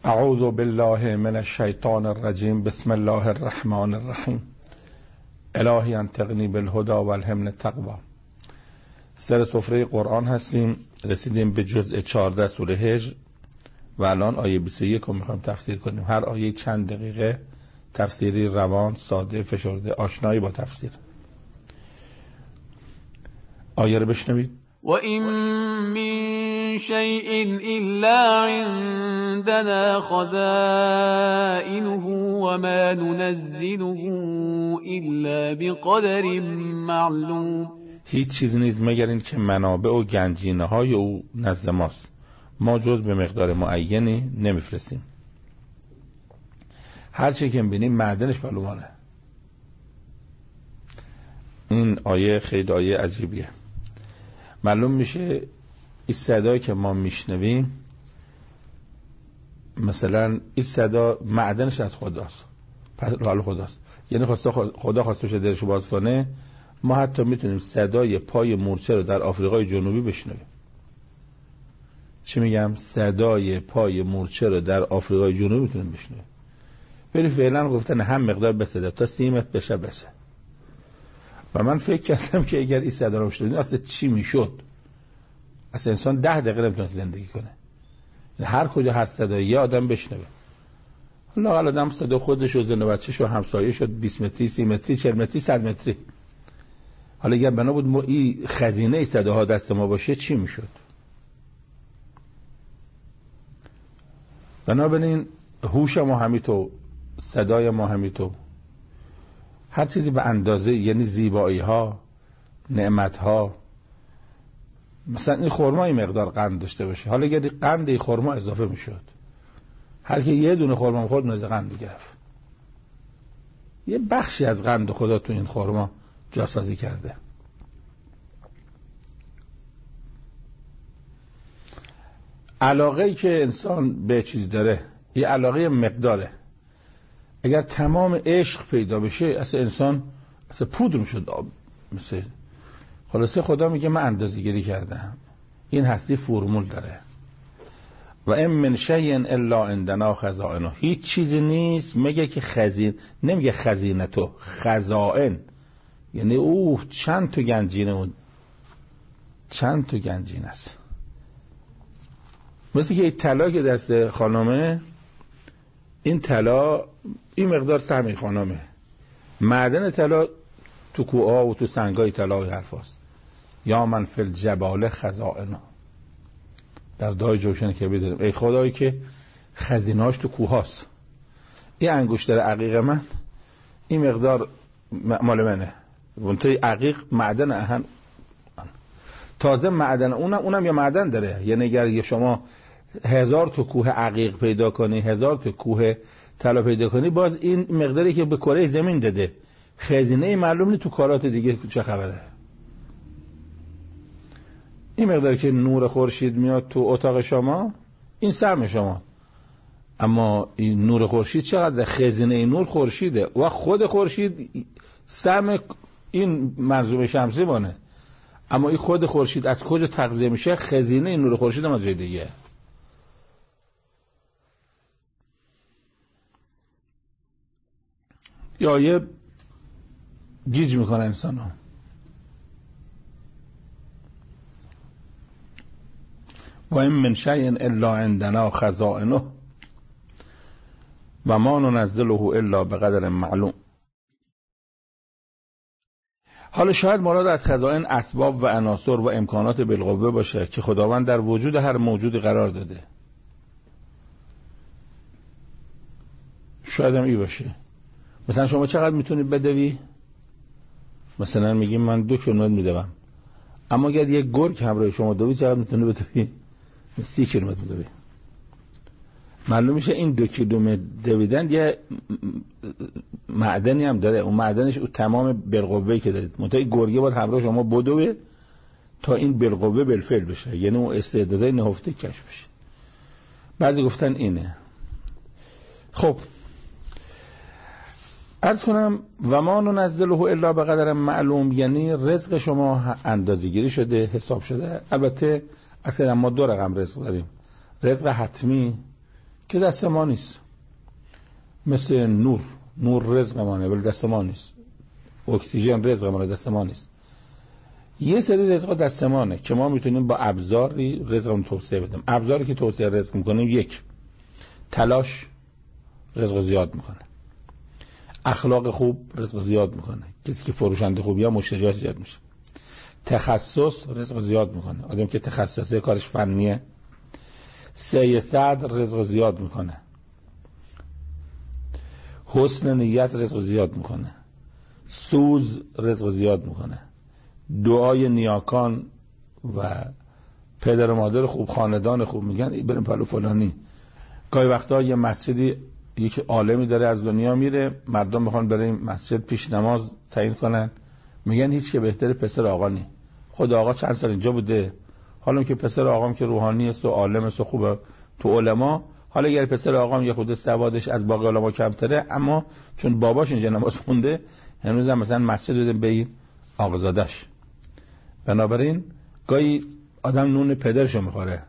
اعوذ بالله من الشیطان الرجیم. بسم الله الرحمن الرحیم. الهی انطقنی بالهدى والهمن التقوی. سر سفره قرآن هستیم، رسیدیم به جزء 14 سوره هجر و الان آیه 21 رو میخوایم تفسیر کنیم. هر آیه چند دقیقه تفسیری روان، ساده، فشرده، آشنایی با تفسیر. آیه رو بشنوید. و این من شیء الا عندنا خزائنه و ما ننزله الا بقدر معلوم. هیچ چیز نیست مگر این که منابع و گنجینه های او نزد ماست، ما جز به مقدار معینی نمیفرستیم. هر چی که می‌بینیم معدنش معلومانه. این آیه خیلی آیه عجیبیه. معلوم میشه این صدایی که ما میشنویم، مثلا این صدا معدنش از خداست، پس حال خداست. یعنی خدا خواسته باشه درشو باز کنه، ما حتی میتونیم صدای پای مورچه رو در آفریقای جنوبی بشنویم. چی میگم؟ صدای پای مورچه رو در آفریقای جنوبی میتونیم بشنویم. ولی فعلا گفتن هم مقدار بسده تا 30 متر بشه. و من فکر کردم که اگر این صدا رو بشنویم اصلا چی میشد؟ اصلا انسان 10 دقیقه نمیتونه زندگی کنه. یعنی هر کجا هر صدایی یه آدم بشنوه. لااقل آدم صدا خودش و زن و بچه‌ش و همسایه‌ش شد 20 متری، 30 متری، 40 متری، 100 متری. حالا اگر بنا بود ما این خزینه صداها دست ما باشه چی میشد؟ بنابراین هوش ما همینطور، صدای ما همینطور، هر چیزی به اندازه، یعنی زیبایی ها، نعمت ها. مثلا این خرما این مقدار قند داشته باشه، حالا اگر قند این خرما اضافه میشد، هر کی یه دونه خرما خورد نزد قند گرفت. یه بخشی از قند خدا تو این خرما جاسازی کرده. علاقه‌ای که انسان به چیزی داره یه علاقه مقداره. اگر تمام عشق پیدا بشه اصلا انسان اصلا پودر میشد. مثل خلاصه خدا میگه من اندازه‌گیری کردم. این هستی فرمول داره. و ان من شیء الا عندنا خزائنه. هیچ چیزی نیست مگه که خزین، نمیگه خزینه تو، خزائن. یعنی چند تا گنجینه و چند تا گنجینه است. مثل که این طلا که دست خانمه، این طلا این مقدار سهم خانمه. معدن طلا تو کوها و تو سنگای طلا و حرفاست. یا من فی الجبال خزائنه. در دعای جوشن که بداریم ای خدایی که خزینه‌اش تو کوهاست. این انگشتر عقیق من این مقدار مال منه. اونطوری عقیق معدن اهن. تازه معدن اونم یه معدن داره. یعنی اگر شما 1000 تا کوه عقیق پیدا کنی، 1000 تا کوه طلا پیدا کنی، باز این مقداری که به کره زمین داده. خزینه معلوم نیست تو کارات دیگه چه خبره. این مقداری که نور خورشید میاد تو اتاق شما، این سهم شما. اما این نور خورشید چقدر؟ خزینه این نور خورشیده و خود خورشید سهم این منظومه شمسی بانه. اما این خود خورشید از کجا تغذیه میشه؟ خزینه این نور خورشید هم از جای دیگه. یا یه گیج میکنه انسان ها. و این من شیء الا عندنا خزائنه و ما ننزله الا بقدر معلوم. حالا شاید مراد از خزائن اسباب و عناصر و امکانات بالقوه باشه که خداوند در وجود هر موجودی قرار داده. شاید هم ای باشه. مثلا شما چقدر میتونید بدوی؟ مثلا میگیم من 2 کیلومتر میدوم، اما اگر یک گرگ همراه شما دوی چقدر میتونه بدوی؟ 30 کیلومتر میدوی. معلوم میشه این 2 کیلومتر دویدن یه معدنی هم داره. اون معدنش اون تمام بالقوه‌ای که دارید. منتها گرگه باید همراه شما بدوه تا این بالقوه بالفعل بشه، یعنی اون استعدادای نهفته کشف بشه. بعضی گفتن اینه. خب عرض کنم و ما ننزله الا بقدر معلوم، یعنی رزق شما اندازه‌گیری شده، حساب شده. البته اصلا ما 2 رقم رزق داریم. رزق حتمی که دست ما نیست. مثل نور رزق مانه ولی دست ما نیست. اکسیژن رزق مانه دست ما نیست. یه سری رزق دست مانه که ما میتونیم با ابزاری رزقمون توسعه بدیم. ابزاری که توسعه رزق میکنیم: یک، تلاش رزق زیاد میکنه. اخلاق خوب رزق زیاد میکنه. کسی که فروشنده خوبی ها مشتریات زیاد میشه. تخصص رزق زیاد میکنه. آدم که تخصصه کارش فنیه. سعی صدر رزق زیاد میکنه. حسن نیت رزق زیاد میکنه. سوز رزق زیاد میکنه. دعای نیاکان و پدر و مادر خوب، خاندان خوب، میگن بریم پلو فلانی. گاهی وقتا یه مسجدی یک عالمی داره از دنیا میره، مردم میخوان برای مسجد پیش نماز تعیین کنن، میگن هیچ که بهتر پسر آقا نی. خود آقا چند سال اینجا بوده، حالا که پسر آقام که روحانی است و عالم است و خوبه تو علما، حالا اگر پسر آقام یه خود سوادش از باقی علما کمتره، اما چون باباش اینجا نماز خونده هنوز هم مثلا مسجد بده به این آقازادش. بنابراین گاهی آدم نون پدرشو میخوره.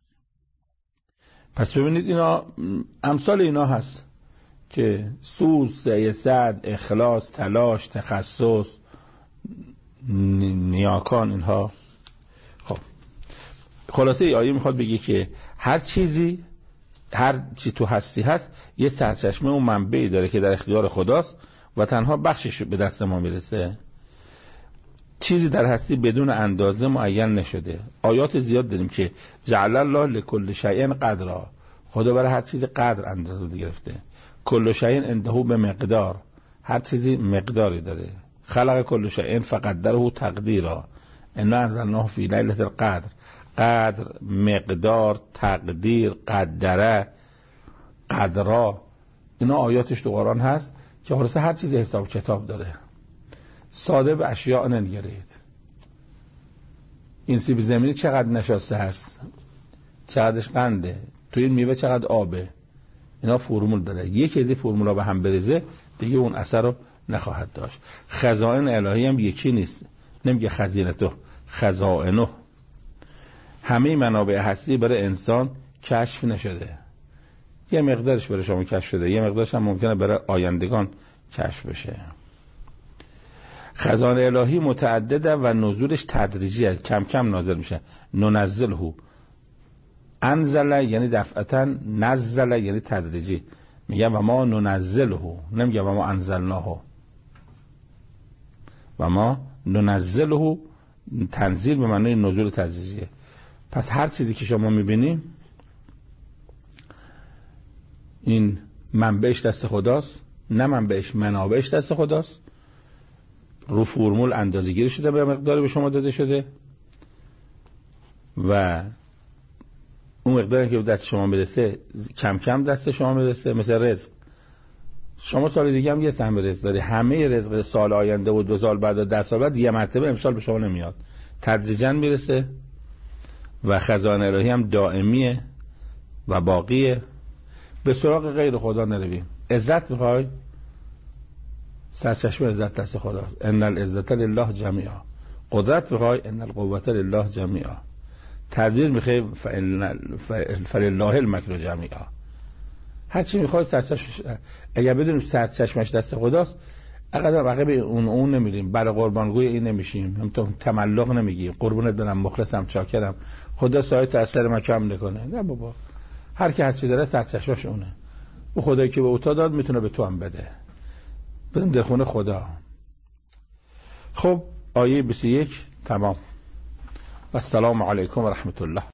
پس ببینید اینا امثال اینا هست که سوز، سعی صدر، اخلاص، تلاش، تخصص، نیاکان، اینها. خب خلاصه ای آیه میخواد بگه که هر چی تو هستی هست یه سرچشمه و منبعی داره که در اختیار خداست و تنها بخشش به دست ما میرسه. چیزی در هستی بدون اندازه معین نشده. آیات زیاد داریم که جعل الله لکل شیء قدرا، خدا برای هر چیز قدر اندازه گرفته. کل شیء عنده به مقدار، هر چیزی مقداری داره. خلق کل شیء فقدره تقدیرا، انا انزلناه فی لیلة القدر. قدر، مقدار، تقدیر، قدره، قدرا، اینا آیاتش تو قرآن هست که خلاصه هر چیز حساب کتاب داره. ساده به اشیاء ننگرید. این سیب زمینی چقدر نشاسته هست، چقدرش قنده، تو این میوه چقدر آبه، اینا فرمول داره. یکی از این فرمولا به هم بریزه دیگه اون اثر رو نخواهد داشت. خزائن الهی هم یکی نیست، نمیگه خزینته، خزائنه. همه منابع هستی برای انسان کشف نشده. یه مقدارش برای شما کشف شده، یه مقدارش هم ممکنه برای آیندگان کشف بشه. خزائن الهی متعدده و نزولش تدریجیه، کم کم نازل میشه. ننزله، انزل یعنی دفعتا، نزل یعنی تدریجی. میگه و ما ننزله، نمیگه و ما انزلناه. و ما ننزله تنزیل به معنی نزول تدریجیه. پس هر چیزی که شما میبینیم این منبعش دست خداست، نه منبعش، منابعش دست خداست. رو فرمول اندازه گیری شده، به مقداری به شما داده شده و اون مقداری که به دست شما برسه کم کم دست شما برسه. مثل رزق، شما سال دیگه هم یه سهم رزق داری، همه رزق سال آینده و 2 سال بعد و 10 سال بعد یه مرتبه امسال به شما نمیاد، تدریجاً میرسه. و خزائن الهی هم دائمیه و باقیه. به سراغ غیر خدا نرویم. عزت میخوای؟ سرچشمه عزت دست خداست. ان العزت لله جمیعا. قدرت میخوای؟ ان القوة لله جمیعا. تدبیر میخوای؟ فلله المکر جمیعا. هر چی میخوای سرچشمش، اگر بدونیم سرچشمش دست خداست، عقب اون نمیریم، برای قربانگوی این نمیشیم، همون تملق نمیگیم، قربونت برم، مخلصم، شاکرم، خدا سایه تاثیر ما کم نکنه. نه بابا، هر کی هر چی داره سرچشمش اونه. او خدایی که به اوتا داد میتونه به تو هم بده. بریم در خونه خدا. خب آیه 21 تمام. و السلام علیکم و رحمت الله.